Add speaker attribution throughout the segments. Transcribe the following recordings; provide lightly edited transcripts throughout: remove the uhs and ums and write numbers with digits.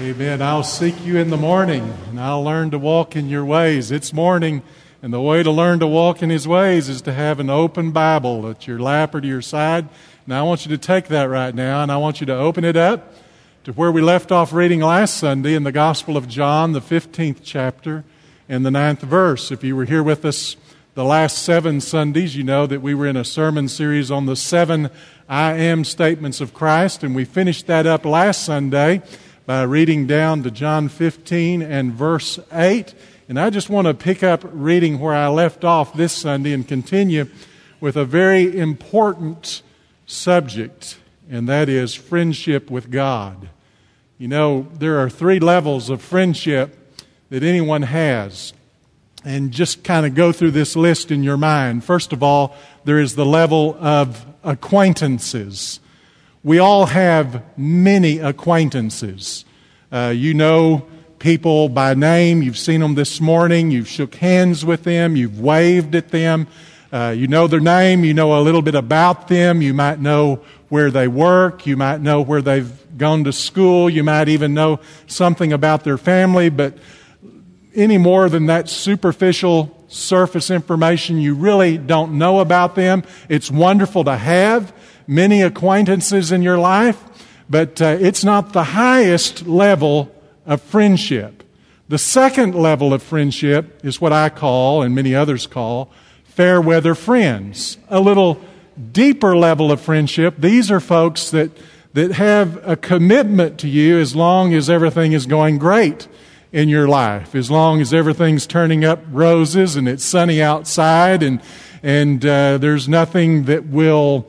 Speaker 1: Amen. I'll seek you in the morning, and I'll learn to walk in your ways. It's morning, and the way to learn to walk in His ways is to have an open Bible at your lap or to your side. Now, I want you to take that right now, and I want you to open it up to where we left off reading last Sunday in the Gospel of John, the 15th chapter, and the 9th verse. If you were here with us the last 7 Sundays, you know that we were in a sermon series on the 7 I am statements of Christ, and we finished that up last Sunday by reading down to John 15 and verse 8. And I just want to pick up reading where I left off this Sunday and continue with a very important subject, and that is friendship with God. You know, there are 3 levels of friendship that anyone has. And just kind of go through this list in your mind. First of all, there is the level of acquaintances. We all have many acquaintances. You know people by name. You've seen them this morning. You've shook hands with them. You've waved at them. You know their name. You know a little bit about them. You might know where they work. You might know where they've gone to school. You might even know something about their family. But any more than that superficial surface information, you really don't know about them. It's wonderful to have many acquaintances in your life, but it's not the highest level of friendship. The second level of friendship is what I call, and many others call, fair weather friends. A little deeper level of friendship. These are folks that have a commitment to you as long as everything is going great in your life, as long as everything's turning up roses and it's sunny outside and there's nothing that will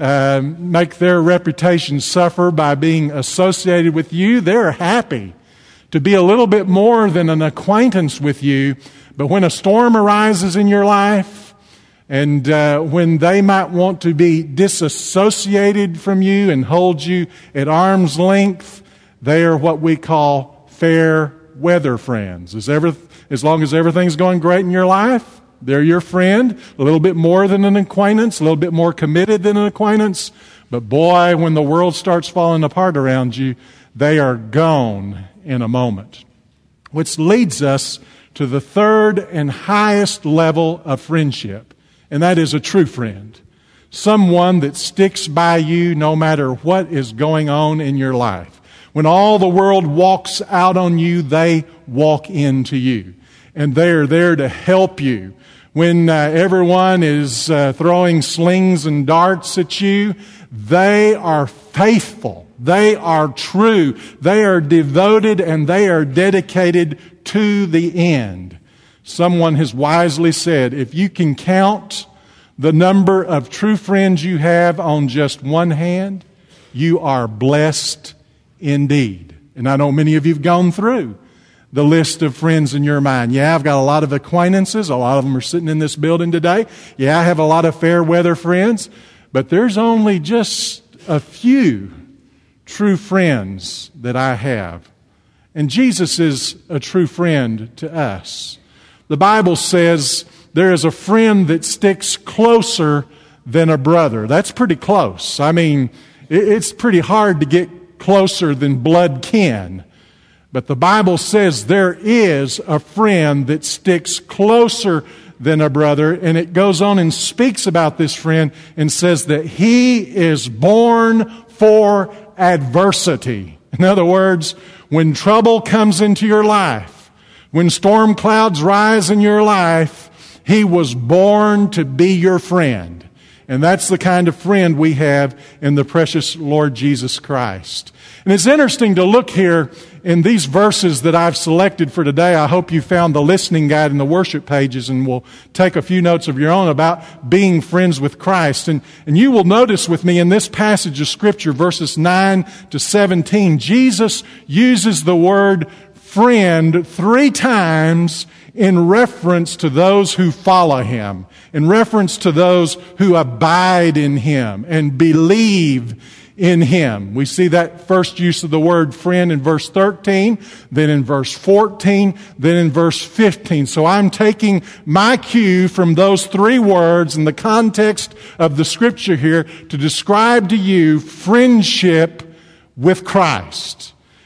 Speaker 1: make their reputation suffer by being associated with you. They're happy to be a little bit more than an acquaintance with you. But when a storm arises in your life and when they might want to be disassociated from you and hold you at arm's length, they are what we call fair weather friends. As long as everything's going great in your life, they're your friend, a little bit more than an acquaintance, a little bit more committed than an acquaintance. But boy, when the world starts falling apart around you, they are gone in a moment. Which leads us to the third and highest level of friendship, and that is a true friend. Someone that sticks by you no matter what is going on in your life. When all the world walks out on you, they walk into you. And they are there to help you. When everyone is throwing slings and darts at you, they are faithful. They are true. They are devoted and they are dedicated to the end. Someone has wisely said, if you can count the number of true friends you have on just one hand, you are blessed indeed. And I know many of you have gone through the list of friends in your mind. Yeah, I've got a lot of acquaintances. A lot of them are sitting in this building today. Yeah, I have a lot of fair weather friends. But there's only just a few true friends that I have. And Jesus is a true friend to us. The Bible says there is a friend that sticks closer than a brother. That's pretty close. I mean, it's pretty hard to get closer than blood kin. But the Bible says there is a friend that sticks closer than a brother, and it goes on and speaks about this friend and says that he is born for adversity. In other words, when trouble comes into your life, when storm clouds rise in your life, he was born to be your friend. And that's the kind of friend we have in the precious Lord Jesus Christ. And it's interesting to look here in these verses that I've selected for today. I hope you found the listening guide in the worship pages, and we'll take a few notes of your own about being friends with Christ. And you will notice with me in this passage of Scripture, verses 9 to 17, Jesus uses the word friend 3 times in reference to those who follow Him, in reference to those who abide in Him and believe in Him. We see that first use of the word friend in verse 13, then in verse 14, then in verse 15. So I'm taking my cue from those 3 words in the context of the Scripture here to describe to you friendship with Christ.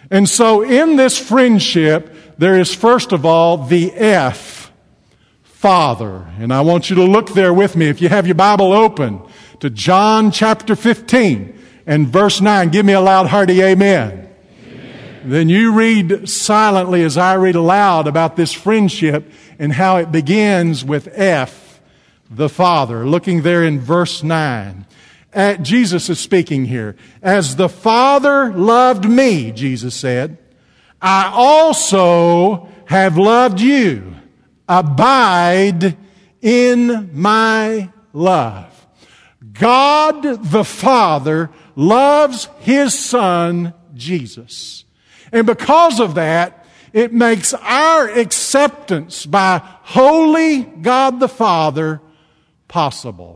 Speaker 1: And so in this friendship, there is first of all the F, Father. And I want you to look there with me, if you have your Bible open, to John chapter 15 and verse 9. Give me a loud, hearty amen. Then you read silently as I read aloud about this friendship and how it begins with F, the Father. Looking there in verse 9. Jesus is speaking here. As the Father loved me, Jesus said, I also have loved you. Abide in my love. God the Father loves His Son, Jesus. And because of that, it makes our acceptance by holy God the Father possible.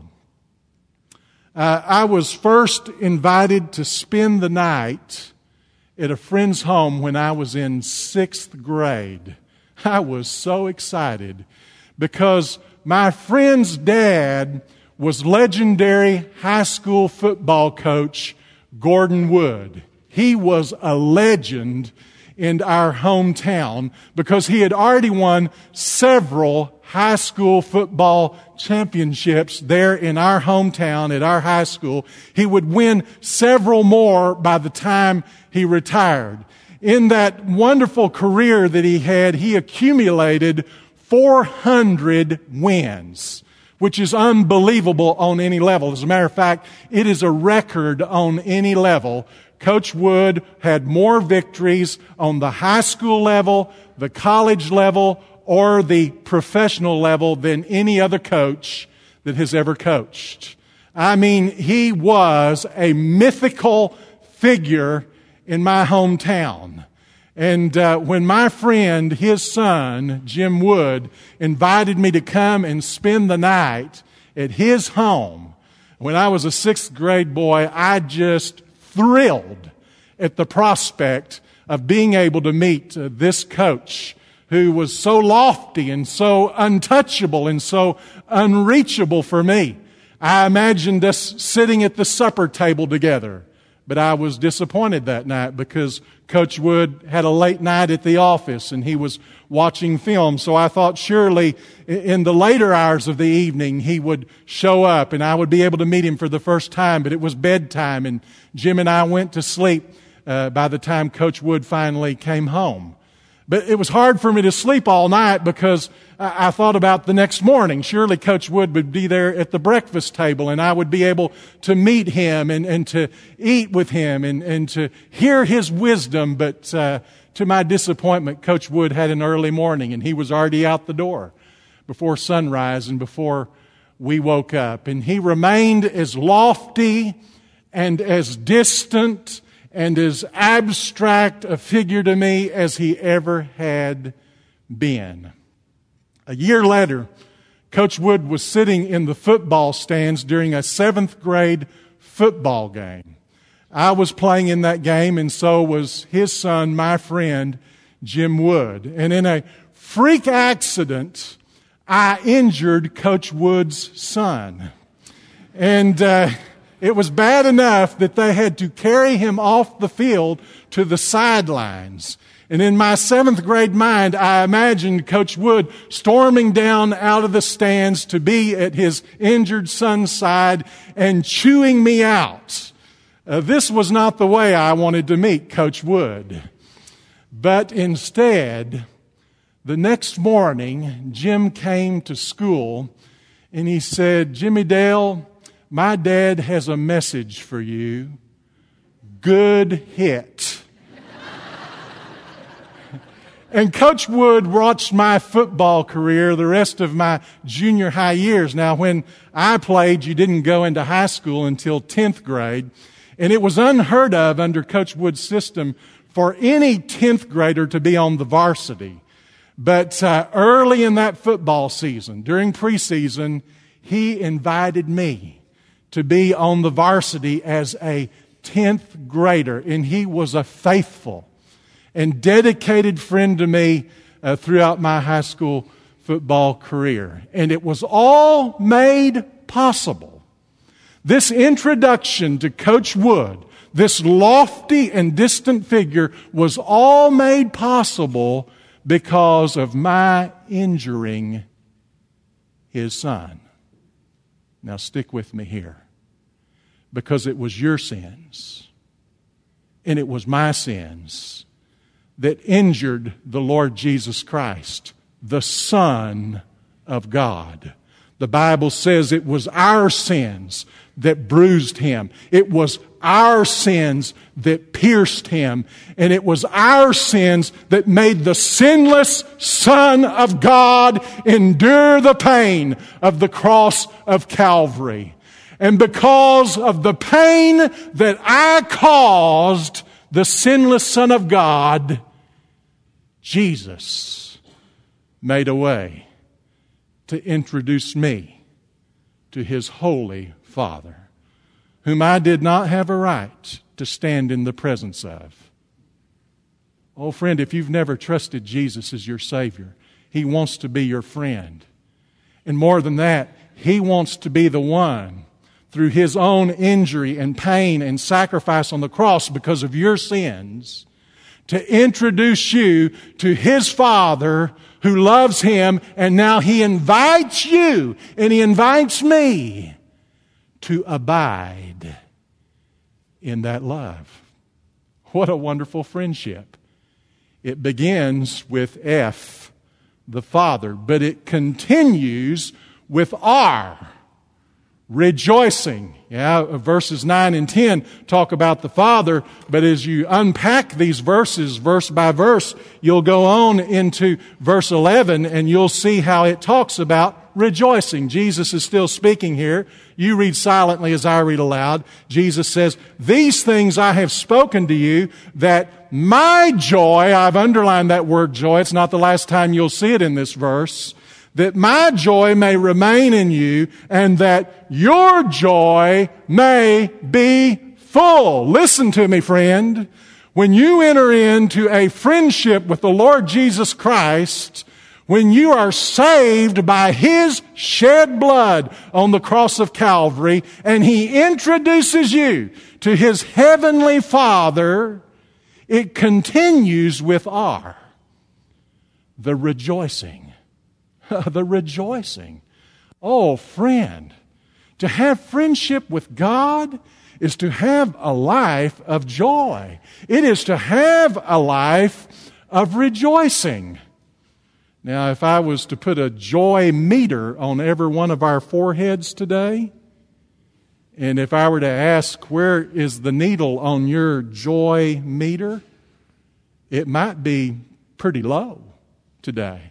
Speaker 1: I was first invited to spend the night at a friend's home when I was in 6th grade. I was so excited because my friend's dad was legendary high school football coach Gordon Wood. He was a legend in our hometown because he had already won several high school football championships there in our hometown at our high school. He would win several more by the time he retired. In that wonderful career that he had, he accumulated 400 wins, which is unbelievable on any level. As a matter of fact, it is a record on any level. Coach Wood had more victories on the high school level, the college level, or the professional level than any other coach that has ever coached. I mean, he was a mythical figure in my hometown. And when my friend, his son, Jim Wood, invited me to come and spend the night at his home, when I was a 6th grade boy, I just thrilled at the prospect of being able to meet this coach who was so lofty and so untouchable and so unreachable for me. I imagined us sitting at the supper table together, but I was disappointed that night because Coach Wood had a late night at the office and he was watching film. So I thought surely in the later hours of the evening he would show up and I would be able to meet him for the first time. But it was bedtime and Jim and I went to sleep by the time Coach Wood finally came home. But it was hard for me to sleep all night because I thought about the next morning. Surely Coach Wood would be there at the breakfast table and I would be able to meet him and to eat with him and to hear his wisdom. But to my disappointment, Coach Wood had an early morning and he was already out the door before sunrise and before we woke up. And he remained as lofty and as distant and as abstract a figure to me as he ever had been. A year later, Coach Wood was sitting in the football stands during a 7th grade football game. I was playing in that game, and so was his son, my friend, Jim Wood. And in a freak accident, I injured Coach Wood's son. And it was bad enough that they had to carry him off the field to the sidelines. And in my 7th grade mind, I imagined Coach Wood storming down out of the stands to be at his injured son's side and chewing me out. This was not the way I wanted to meet Coach Wood. But instead, the next morning, Jim came to school and he said, "Jimmy Dale, my dad has a message for you. Good hit." And Coach Wood watched my football career the rest of my junior high years. Now, when I played, you didn't go into high school until 10th grade. And it was unheard of under Coach Wood's system for any 10th grader to be on the varsity. But early in that football season, during preseason, he invited me to be on the varsity as a 10th grader. And he was a faithful and dedicated friend to me throughout my high school football career. And it was all made possible. This introduction to Coach Wood, this lofty and distant figure, was all made possible because of my injuring His Son. Now stick with me here. Because it was your sins and it was my sins that injured the Lord Jesus Christ, the Son of God. The Bible says it was our sins that bruised Him. It was our sins that pierced Him. And it was our sins that made the sinless Son of God endure the pain of the cross of Calvary. And because of the pain that I caused the sinless Son of God, Jesus made a way to introduce me to His Holy Father, whom I did not have a right to stand in the presence of. Oh, friend, if you've never trusted Jesus as your Savior, He wants to be your friend. And more than that, He wants to be the one, through His own injury and pain and sacrifice on the cross because of your sins, to introduce you to His Father who loves Him, and now He invites you and He invites me to abide in that love. What a wonderful friendship. It begins with F, the Father, but it continues with R, rejoicing. Yeah, verses 9 and 10 talk about the Father, but as you unpack these verses, verse by verse, you'll go on into verse 11 and you'll see how it talks about rejoicing. Jesus is still speaking here. You read silently as I read aloud. Jesus says, "These things I have spoken to you, that my joy," I've underlined that word joy, it's not the last time you'll see it in this verse, "that my joy may remain in you, and that your joy may be full." Listen to me, friend. When you enter into a friendship with the Lord Jesus Christ, when you are saved by His shed blood on the cross of Calvary, and He introduces you to His heavenly Father, it continues with R, the rejoicing. The rejoicing. Oh, friend, to have friendship with God is to have a life of joy. It is to have a life of rejoicing. Now, if I was to put a joy meter on every one of our foreheads today, and if I were to ask, where is the needle on your joy meter, it might be pretty low today.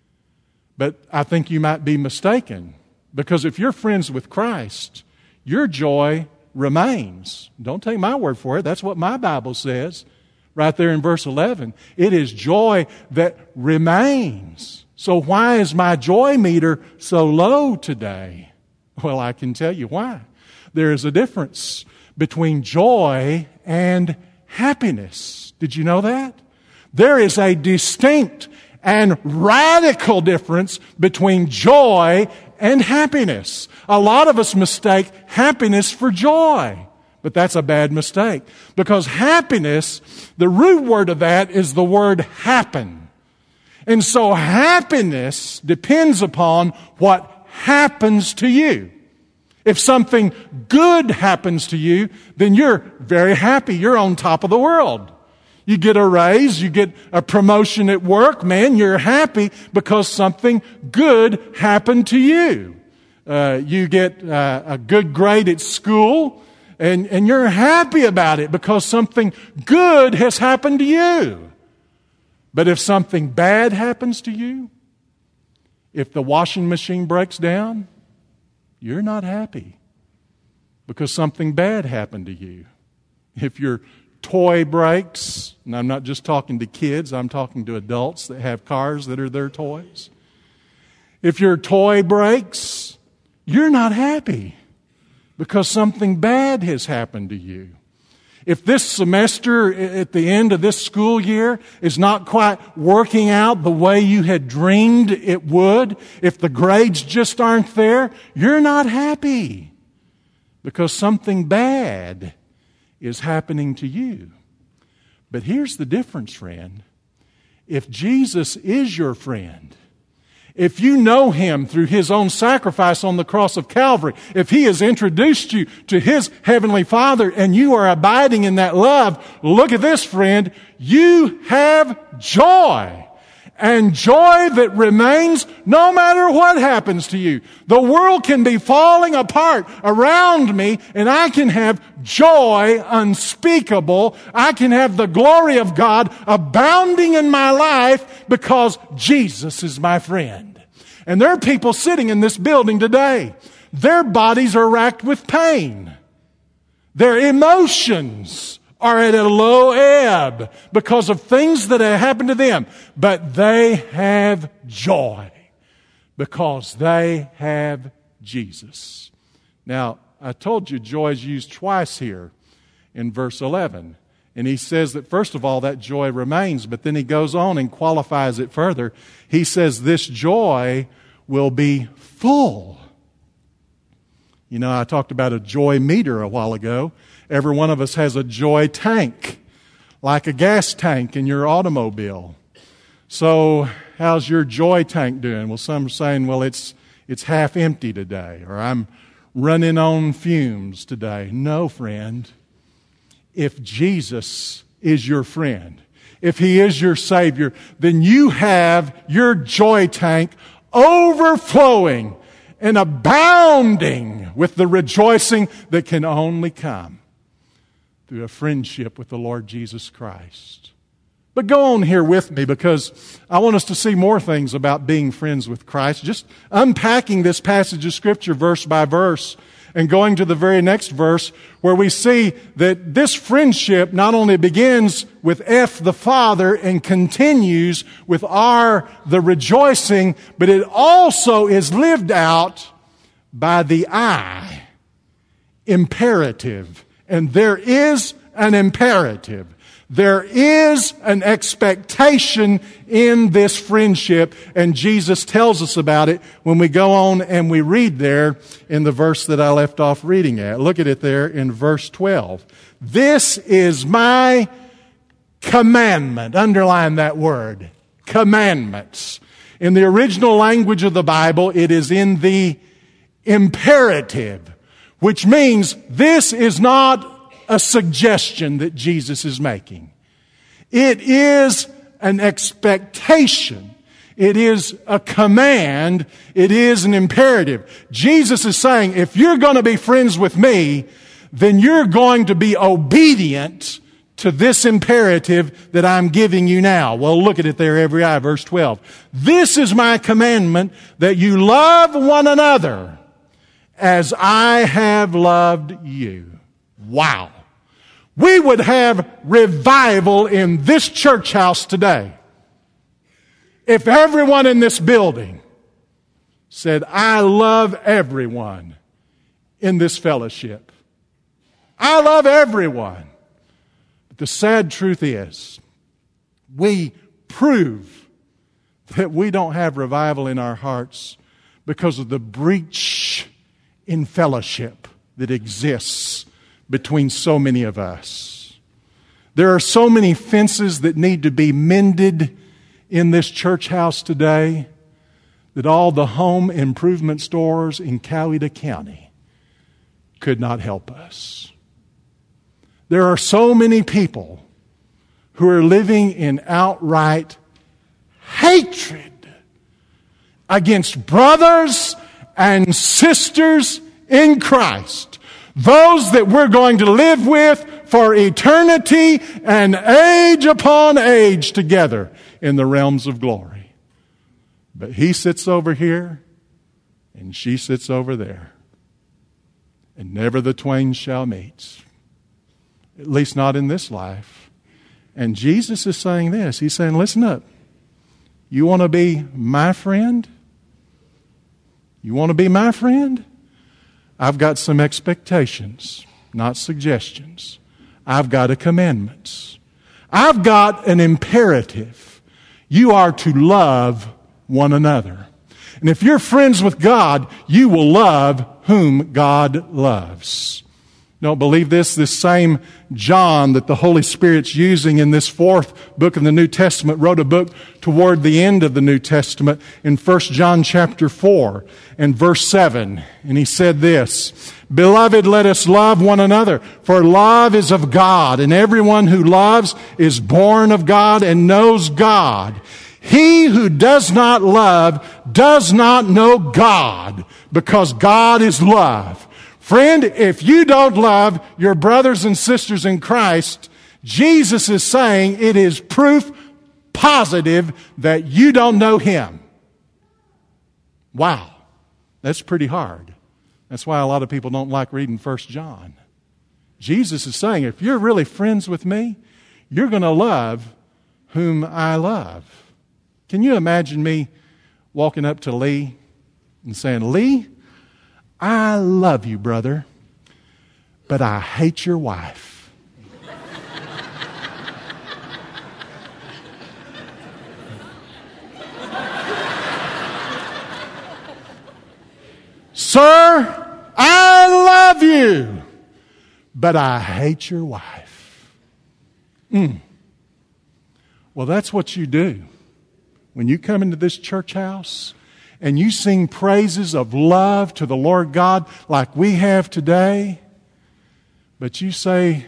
Speaker 1: But I think you might be mistaken, because if you're friends with Christ, your joy remains. Don't take my word for it. That's what my Bible says right there in verse 11. It is joy that remains. So why is my joy meter so low today? Well, I can tell you why. There is a difference between joy and happiness. Did you know that? There is a distinct and radical difference between joy and happiness. A lot of us mistake happiness for joy, but that's a bad mistake, because happiness, the root word of that is the word happen. And so happiness depends upon what happens to you. If something good happens to you, then you're very happy. You're on top of the world. You get a raise, you get a promotion at work, man, you're happy because something good happened to you. You get a good grade at school, and you're happy about it because something good has happened to you. But if something bad happens to you, if the washing machine breaks down, you're not happy because something bad happened to you. If your toy breaks, and I'm not just talking to kids, I'm talking to adults that have cars that are their toys. If your toy breaks, you're not happy because something bad has happened to you. If this semester at the end of this school year is not quite working out the way you had dreamed it would, if the grades just aren't there, you're not happy because something bad is happening to you. But here's the difference, friend. If Jesus is your friend, if you know Him through His own sacrifice on the cross of Calvary, if He has introduced you to His Heavenly Father and you are abiding in that love, look at this, friend, you have joy. And joy that remains no matter what happens to you. The world can be falling apart around me, and I can have joy unspeakable. I can have the glory of God abounding in my life because Jesus is my friend. And there are people sitting in this building today. Their bodies are racked with pain. Their emotions are at a low ebb because of things that have happened to them. But they have joy because they have Jesus. Now, I told you joy is used twice here in verse 11. And he says that first of all, that joy remains. But then he goes on and qualifies it further. He says this joy will be full. You know, I talked about a joy meter a while ago. Every one of us has a joy tank, like a gas tank in your automobile. So, how's your joy tank doing? Well, some are saying, well, it's half empty today, or I'm running on fumes today. No, friend. If Jesus is your friend, if He is your Savior, then you have your joy tank overflowing and abounding with the rejoicing that can only come through a friendship with the Lord Jesus Christ. But go on here with me, because I want us to see more things about being friends with Christ. Just unpacking this passage of Scripture verse by verse and going to the very next verse where we see that this friendship not only begins with F the Father and continues with R the rejoicing, but it also is lived out by the I imperative. And there is an imperative. There is an expectation in this friendship, and Jesus tells us about it when we go on and we read there in the verse that I left off reading at. Look at it there in verse 12. This is my commandment. Underline that word. Commandments. In the original language of the Bible, it is in the imperative, which means this is not a suggestion that Jesus is making. It is an expectation. It is a command. It is an imperative. Jesus is saying, if you're going to be friends with me, then you're going to be obedient to this imperative that I'm giving you now. Well, look at it there, every eye, verse 12. This is my commandment, that you love one another as I have loved you. Wow. We would have revival in this church house today if everyone in this building said, I love everyone in this fellowship. I love everyone. But the sad truth is, we prove that we don't have revival in our hearts because of the breach in fellowship that exists between so many of us. There are so many fences that need to be mended in this church house today that all the home improvement stores in Coweta County could not help us. There are so many people who are living in outright hatred against brothers and sisters in Christ. Those that we're going to live with for eternity and age upon age together in the realms of glory. But he sits over here and she sits over there. And never the twain shall meet. At least not in this life. And Jesus is saying this. He's saying, listen up. You want to be my friend? You want to be my friend? I've got some expectations, not suggestions. I've got a commandment. I've got an imperative. You are to love one another. And if you're friends with God, you will love whom God loves. Don't believe this? This same John that the Holy Spirit's using in this fourth book of the New Testament wrote a book toward the end of the New Testament in 1 John chapter 4 and verse 7. And he said this, "Beloved, let us love one another, for love is of God, and everyone who loves is born of God and knows God. He who does not love does not know God, because God is love." Friend, if you don't love your brothers and sisters in Christ, Jesus is saying it is proof positive that you don't know Him. Wow, that's pretty hard. That's why a lot of people don't like reading 1 John. Jesus is saying, if you're really friends with me, you're going to love whom I love. Can you imagine me walking up to Lee and saying, "Lee, I love you, brother, but I hate your wife." "Sir, I love you, but I hate your wife." Well, that's what you do. When you come into this church house and you sing praises of love to the Lord God like we have today, but you say,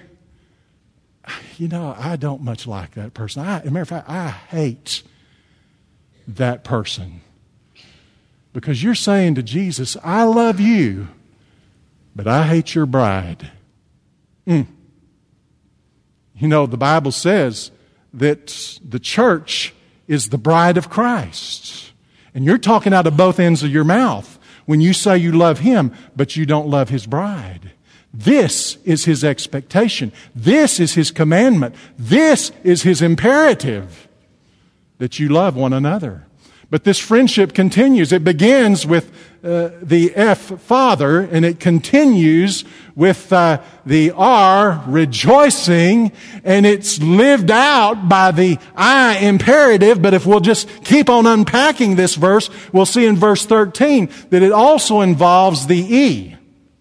Speaker 1: I don't much like that person. As a matter of fact, I hate that person. Because you're saying to Jesus, I love you, but I hate your bride. The Bible says that the church is the bride of Christ. And you're talking out of both ends of your mouth when you say you love Him, but you don't love His bride. This is His expectation. This is His commandment. This is His imperative, that you love one another. But this friendship continues. It begins with the F, Father, and it continues with the R, rejoicing, and it's lived out by the I, imperative. But if we'll just keep on unpacking this verse, we'll see in verse 13 that it also involves the E,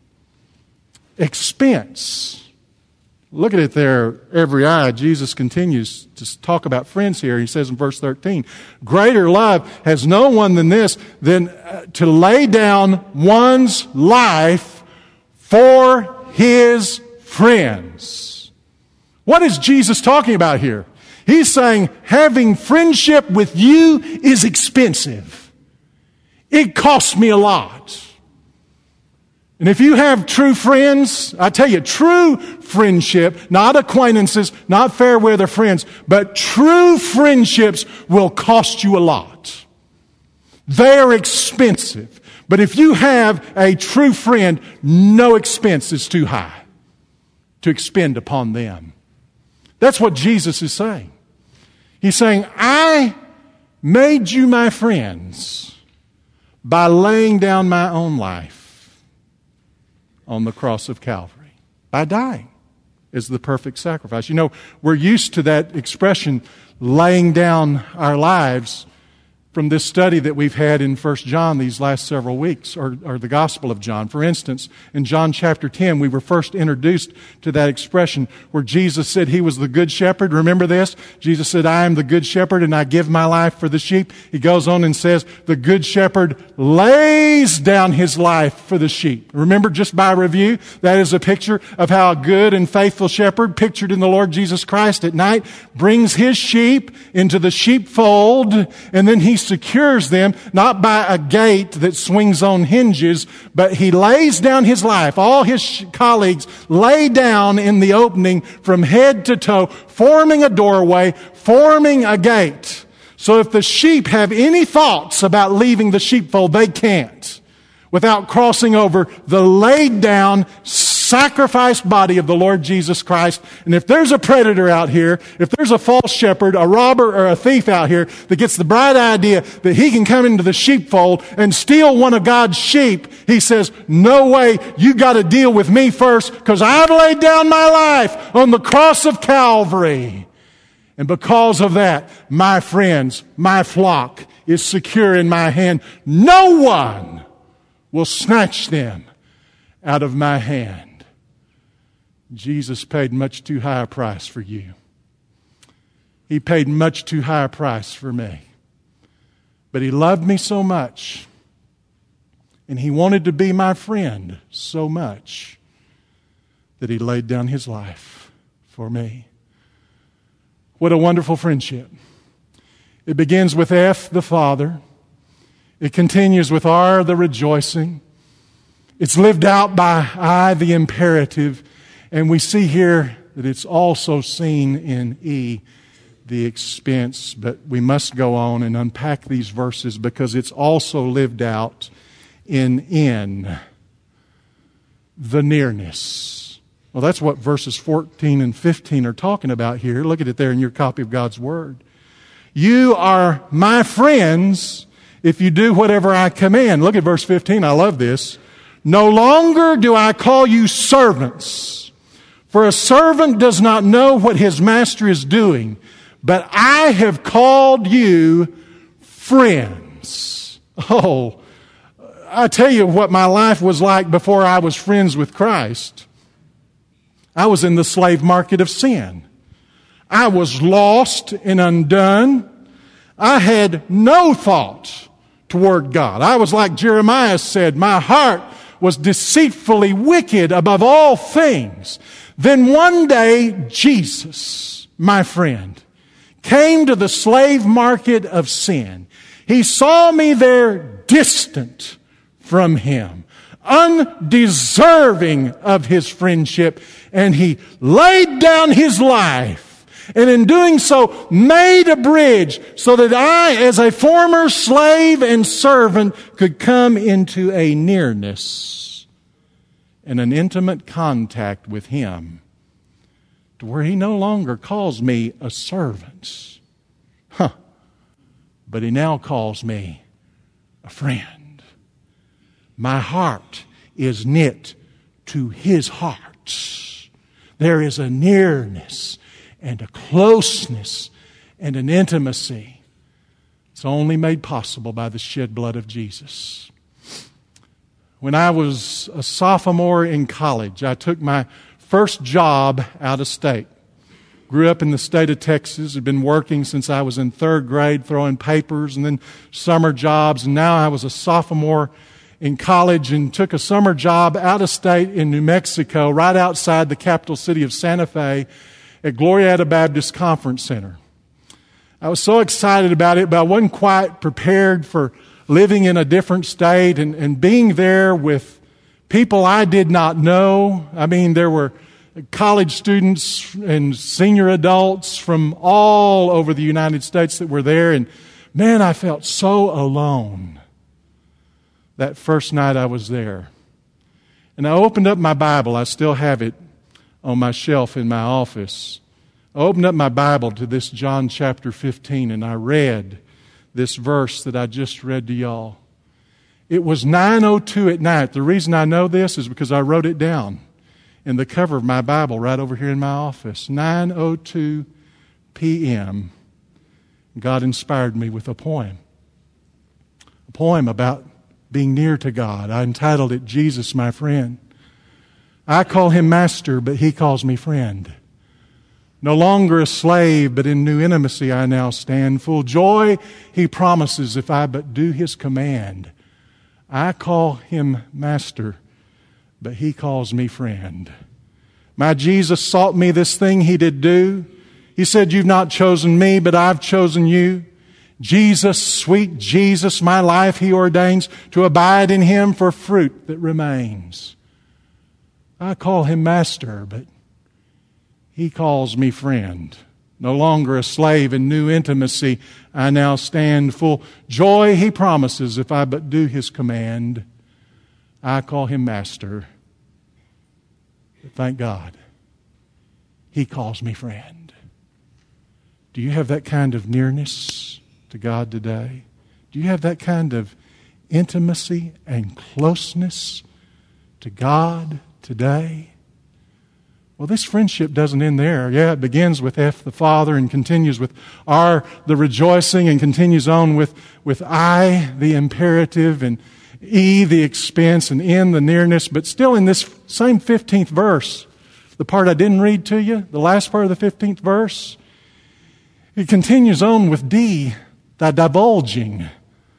Speaker 1: expense. Look at it there, every eye. Jesus continues to talk about friends here. He says in verse 13, "Greater love has no one than this, than to lay down one's life for his friends." What is Jesus talking about here? He's saying having friendship with you is expensive. It costs me a lot. And if you have true friends, I tell you, true friendship, not acquaintances, not fair weather friends, but true friendships will cost you a lot. They are expensive. But if you have a true friend, no expense is too high to expend upon them. That's what Jesus is saying. He's saying, I made you my friends by laying down my own life on the cross of Calvary, by dying is the perfect sacrifice. We're used to that expression, laying down our lives, from this study that we've had in 1 John these last several weeks, or the Gospel of John. For instance, in John chapter 10, we were first introduced to that expression where Jesus said He was the good shepherd. Remember this? Jesus said, I am the good shepherd and I give my life for the sheep. He goes on and says, the good shepherd lays down his life for the sheep. Remember, just by review, that is a picture of how a good and faithful shepherd, pictured in the Lord Jesus Christ at night, brings his sheep into the sheepfold, and then He secures them, not by a gate that swings on hinges, but He lays down His life. All His colleagues lay down in the opening from head to toe, forming a doorway, forming a gate. So if the sheep have any thoughts about leaving the sheepfold, they can't, without crossing over the laid down, sacrificed body of the Lord Jesus Christ. And if there's a predator out here, if there's a false shepherd, a robber, or a thief out here that gets the bright idea that he can come into the sheepfold and steal one of God's sheep, He says, no way, you got to deal with me first, because I've laid down my life on the cross of Calvary. And because of that, my friends, my flock is secure in my hand. No one will snatch them out of my hand. Jesus paid much too high a price for you. He paid much too high a price for me. But He loved me so much, and He wanted to be my friend so much, that He laid down His life for me. What a wonderful friendship. It begins with F, the Father. It continues with R, the rejoicing. It's lived out by I, the imperative. And we see here that it's also seen in E, the expense. But we must go on and unpack these verses because it's also lived out in N, the nearness. Well, that's what verses 14 and 15 are talking about here. Look at it there in your copy of God's Word. You are my friends if you do whatever I command. Look at verse 15. I love this. No longer do I call you servants, for a servant does not know what his master is doing, but I have called you friends. Oh, I tell you what my life was like before I was friends with Christ. I was in the slave market of sin. I was lost and undone. I had no thought toward God. I was like Jeremiah said, my heart was deceitfully wicked above all things. Then one day, Jesus, my friend, came to the slave market of sin. He saw me there distant from Him, undeserving of His friendship, and He laid down His life. And in doing so, made a bridge so that I, as a former slave and servant, could come into a nearness and an intimate contact with Him, to where He no longer calls me a servant, but He now calls me a friend. My heart is knit to His heart. There is a nearness and a closeness and an intimacy. It's only made possible by the shed blood of Jesus. When I was a sophomore in college, I took my first job out of state. Grew up in the state of Texas, had been working since I was in third grade, throwing papers and then summer jobs. And now I was a sophomore in college and took a summer job out of state in New Mexico, right outside the capital city of Santa Fe, at Glorieta Baptist Conference Center. I was so excited about it, but I wasn't quite prepared for living in a different state and being there with people I did not know. I mean, there were college students and senior adults from all over the United States that were there, and man, I felt so alone that first night I was there. And I opened up my Bible. I still have it on my shelf in my office. I opened up my Bible to this John chapter 15, and I read this verse that I just read to y'all. It was 9:02 at night. The reason I know this is because I wrote it down in the cover of my Bible right over here in my office. 9:02 p.m. God inspired me with a poem about being near to God. I entitled it, Jesus, My Friend. I call Him Master, but He calls me friend. No longer a slave, but in new intimacy I now stand. Full joy He promises if I but do His command. I call Him Master, but He calls me friend. My Jesus sought me this thing He did do. He said, you've not chosen me, but I've chosen you. Jesus, sweet Jesus, my life He ordains to abide in Him for fruit that remains. I call Him Master, but He calls me friend. No longer a slave in new intimacy, I now stand. Full joy He promises if I but do His command. I call Him Master, but thank God, He calls me friend. Do you have that kind of nearness to God today? Do you have that kind of intimacy and closeness to God today? Well, this friendship doesn't end there. Yeah, it begins with F, the Father, and continues with R, the rejoicing, and continues on with I, the imperative, and E, the expense, and N, the nearness. But still in this same 15th verse, the part I didn't read to you, the last part of the 15th verse, it continues on with D, the divulging.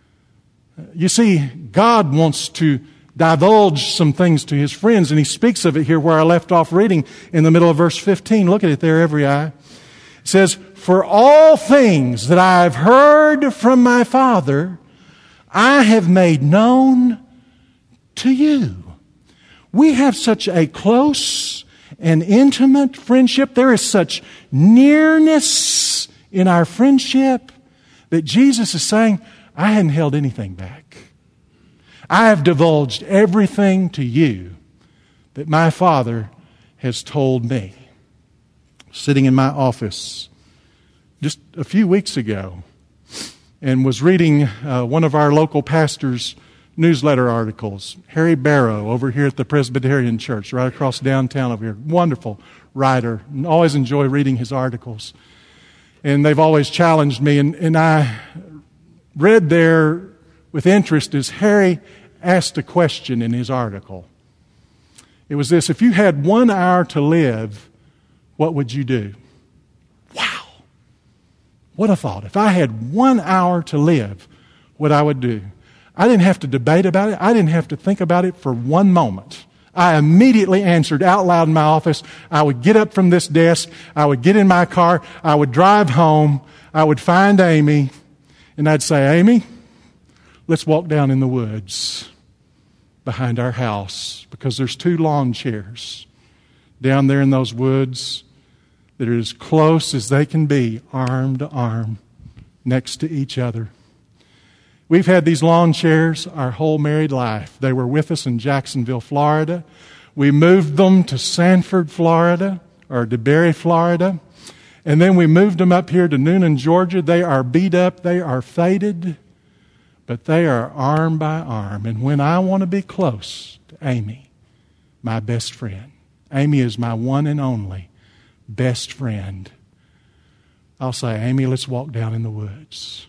Speaker 1: You see, God wants to divulge some things to His friends, and He speaks of it here where I left off reading in the middle of verse 15. Look at it there, every eye. It says, "For all things that I have heard from my Father, I have made known to you." We have such a close and intimate friendship. There is such nearness in our friendship that Jesus is saying, I hadn't held anything back. I have divulged everything to you that my Father has told me. Sitting in my office just a few weeks ago and was reading one of our local pastors' newsletter articles. Harry Barrow over here at the Presbyterian Church right across downtown over here. Wonderful writer. And always enjoy reading his articles. And they've always challenged me. And I read there with interest as Harry asked a question in his article. It was this: if you had 1 hour to live, what would you do? Wow! What a thought. If I had 1 hour to live, what I would do. I didn't have to debate about it. I didn't have to think about it for one moment. I immediately answered out loud in my office. I would get up from this desk. I would get in my car. I would drive home. I would find Amy. And I'd say, Amy, let's walk down in the woods behind our house, because there's 2 lawn chairs down there in those woods that are as close as they can be, arm to arm, next to each other. We've had these lawn chairs our whole married life. They were with us in Jacksonville, Florida. We moved them to Sanford, Florida, or DeBerry, Florida. And then we moved them up here to Noonan, Georgia. They are beat up. They are faded. But they are arm by arm. And when I want to be close to Amy, my best friend, Amy is my one and only best friend, I'll say, Amy, let's walk down in the woods.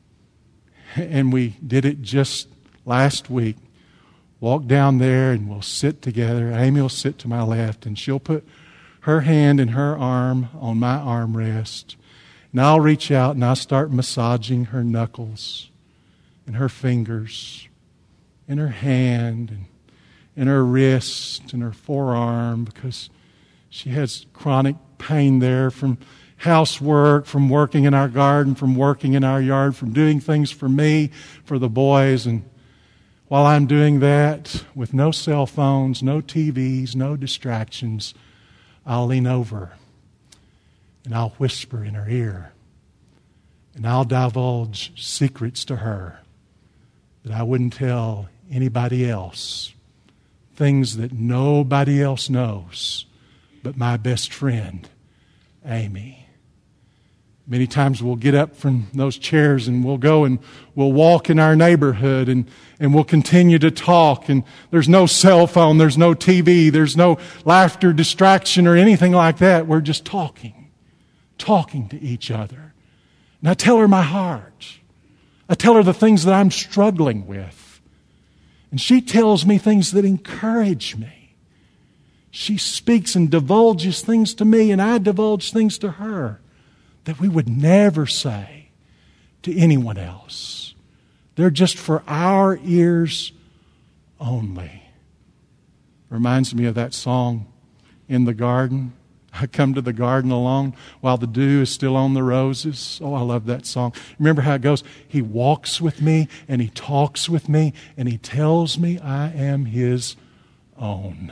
Speaker 1: And we did it just last week. Walk down there and we'll sit together. Amy will sit to my left and she'll put her hand and her arm on my armrest. And I'll reach out and I'll start massaging her knuckles and her fingers and her hand and her wrist and her forearm, because she has chronic pain there from housework, from working in our garden, from working in our yard, from doing things for me, for the boys. And while I'm doing that, with no cell phones, no TVs, no distractions, I'll lean over and I'll whisper in her ear and I'll divulge secrets to her that I wouldn't tell anybody else, things that nobody else knows but my best friend, Amy. Many times we'll get up from those chairs and we'll go and we'll walk in our neighborhood and we'll continue to talk. And there's no cell phone, there's no TV, there's no laughter, distraction, or anything like that. We're just talking to each other. And I tell her my heart. I tell her the things that I'm struggling with. And she tells me things that encourage me. She speaks and divulges things to me, and I divulge things to her that we would never say to anyone else. They're just for our ears only. Reminds me of that song, In the Garden. I come to the garden alone while the dew is still on the roses. Oh, I love that song. Remember how it goes? He walks with me and he talks with me and he tells me I am his own.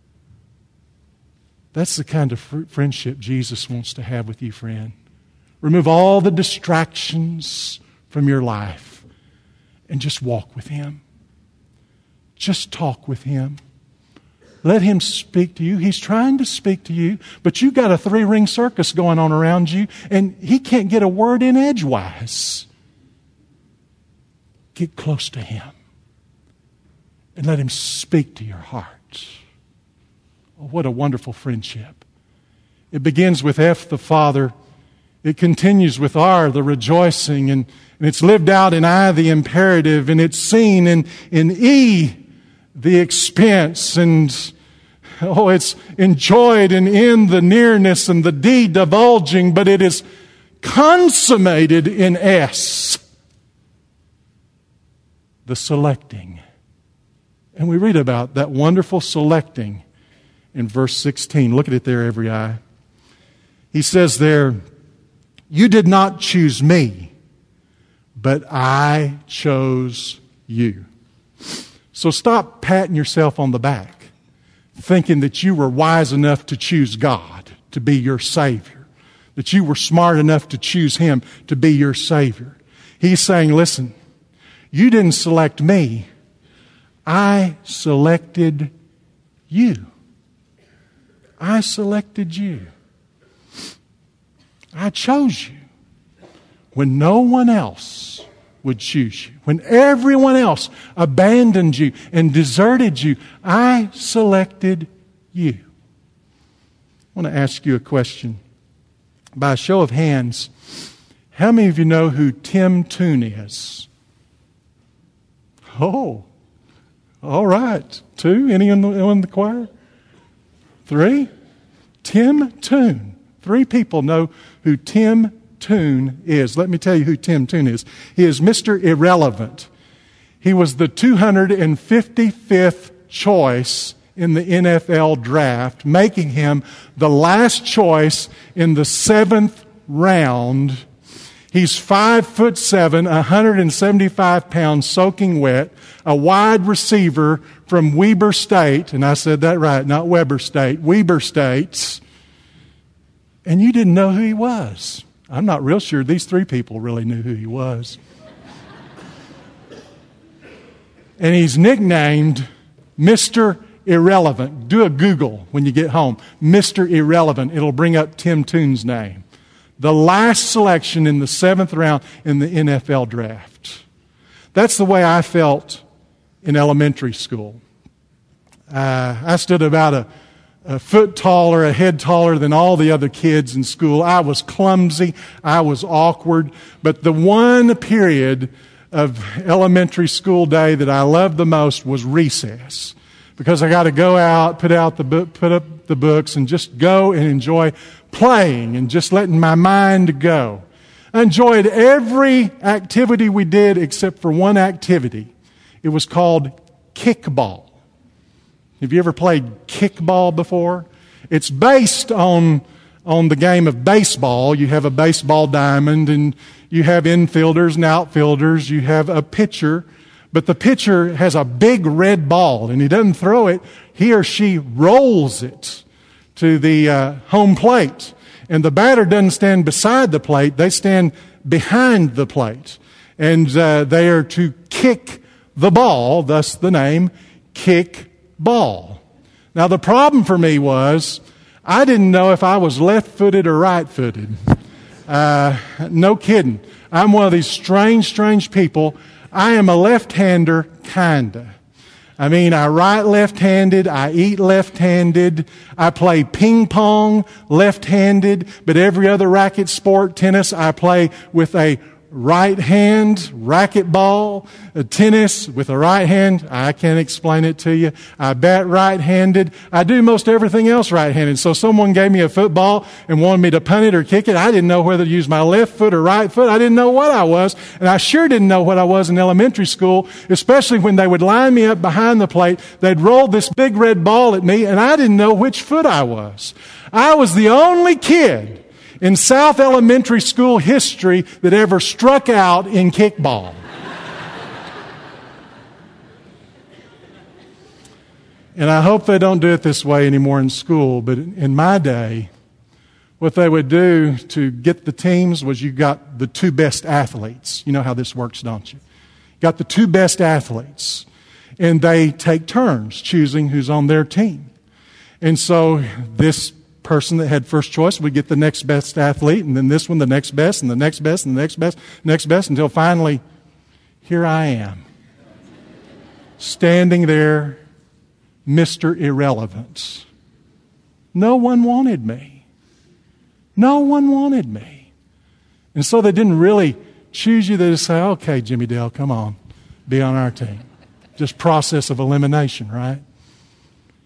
Speaker 1: That's the kind of friendship Jesus wants to have with you, friend. Remove all the distractions from your life and just walk with Him. Just talk with Him. Let Him speak to you. He's trying to speak to you, but you've got a 3-ring circus going on around you, and He can't get a word in edgewise. Get close to Him and let Him speak to your heart. Oh, what a wonderful friendship. It begins with F, the Father. It continues with R, the rejoicing, and it's lived out in I, the imperative, and it's seen in E, the expense, and it's enjoyed and in the nearness and the D divulging, but it is consummated in S, the selecting. And we read about that wonderful selecting in verse 16. Look at it there, every eye. He says there, you did not choose me, but I chose you. So stop patting yourself on the back, thinking that you were wise enough to choose God to be your Savior, that you were smart enough to choose Him to be your Savior. He's saying, listen, you didn't select me, I selected you. I selected you. I chose you when no one else would choose you. When everyone else abandoned you and deserted you, I selected you. I want to ask you a question. By a show of hands, how many of you know who Tim Toon is? Oh, all right. 2? Any in the choir? 3? Tim Toon. 3 people know who Tim Toon is. Let me tell you who Tim Toon is. He is Mr. Irrelevant. He was the 255th choice in the NFL draft, making him the last choice in the 7th round. He's 5'7", 175 pounds, soaking wet, a wide receiver from Weber State, and I said that right, not Weber State, Weber State, and you didn't know who he was. I'm not real sure these 3 people really knew who he was. And he's nicknamed Mr. Irrelevant. Do a Google when you get home. Mr. Irrelevant. It'll bring up Tim Toon's name. The last selection in the 7th round in the NFL draft. That's the way I felt in elementary school. I stood about a foot taller, a head taller than all the other kids in school. I was clumsy. I was awkward. But the one period of elementary school day that I loved the most was recess, because I got to go out, put up the books, and just go and enjoy playing and just letting my mind go. I enjoyed every activity we did except for one activity. It was called kickball. Have you ever played kickball before? It's based on the game of baseball. You have a baseball diamond, and you have infielders and outfielders. You have a pitcher, but the pitcher has a big red ball, and he doesn't throw it. He or she rolls it to the home plate. And the batter doesn't stand beside the plate. They stand behind the plate. And they are to kick the ball, thus the name kickball. Now, the problem for me was I didn't know if I was left-footed or right-footed. No kidding. I'm one of these strange people. I am a left-hander, kinda. I mean, I write left-handed, I eat left-handed, I play ping pong left-handed, but every other racket sport, tennis, I play with a right hand, racquetball, tennis with a right hand. I can't explain it to you. I bat right-handed. I do most everything else right-handed. So someone gave me a football and wanted me to punt it or kick it. I didn't know whether to use my left foot or right foot. I didn't know what I was. And I sure didn't know what I was in elementary school, especially when they would line me up behind the plate. They'd roll this big red ball at me, and I didn't know which foot I was. I was the only kid in South Elementary School history that ever struck out in kickball. And I hope they don't do it this way anymore in school, but in my day, what they would do to get the teams was you got the 2 best athletes. You know how this works, don't you? Got the 2 best athletes, and they take turns choosing who's on their team. And so this person that had first choice would get the next best athlete, and then this one the next best, and the next best, and the next best, until finally, here I am, standing there, Mr. Irrelevant. No one wanted me. No one wanted me. And so they didn't really choose you. They just say, okay, Jimmy Dale, come on, be on our team. Just process of elimination, right?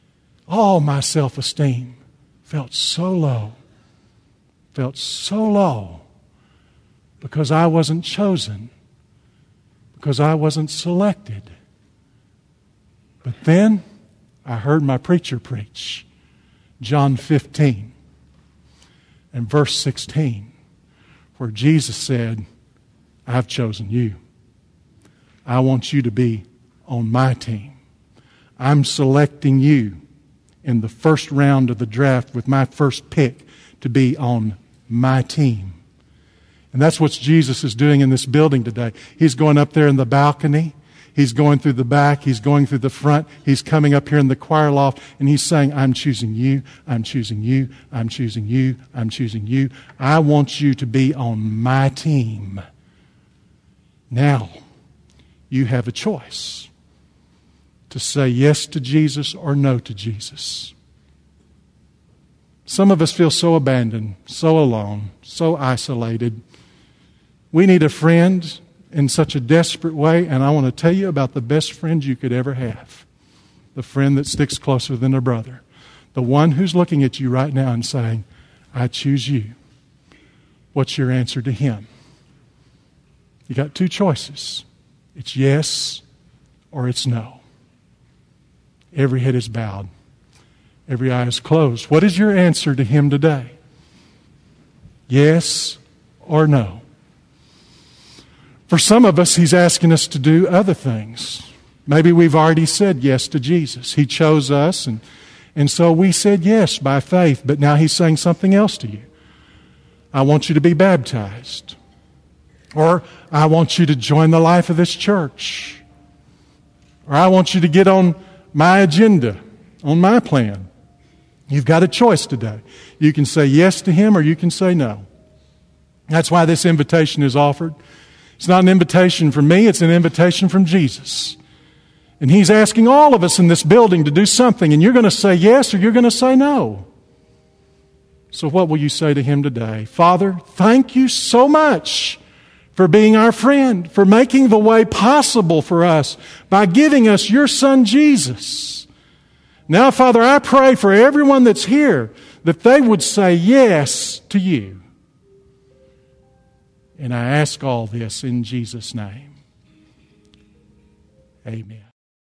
Speaker 1: all my self-esteem felt so low. Felt so low because I wasn't chosen, because I wasn't selected. But then I heard my preacher preach John 15 and verse 16, where Jesus said, I've chosen you. I want you to be on my team. I'm selecting you in the first round of the draft with my first pick to be on my team. And that's what Jesus is doing in this building today. He's going up there in the balcony. He's going through the back. He's going through the front. He's coming up here in the choir loft, and he's saying, I'm choosing you. I'm choosing you. I'm choosing you. I'm choosing you. I want you to be on my team. Now, you have a choice to say yes to Jesus or no to Jesus. Some of us feel so abandoned, so alone, so isolated. We need a friend in such a desperate way, and I want to tell you about the best friend you could ever have. The friend that sticks closer than a brother. The one who's looking at you right now and saying, I choose you. What's your answer to him? You got two choices. It's yes or it's no. Every head is bowed. Every eye is closed. What is your answer to him today? Yes or no? For some of us, he's asking us to do other things. Maybe we've already said yes to Jesus. He chose us, and so we said yes by faith, but now he's saying something else to you. I want you to be baptized. Or I want you to join the life of this church. Or I want you to get on my agenda, on my plan. You've got a choice today. You can say yes to him or you can say no. That's why this invitation is offered. It's not an invitation from me, it's an invitation from Jesus. And he's asking all of us in this building to do something, and you're going to say yes or you're going to say no. So what will you say to him today? Father, thank you so much for being our friend, for making the way possible for us by giving us your Son Jesus. Now, Father, I pray for everyone that's here that they would say yes to you. And I ask all this in Jesus' name. Amen.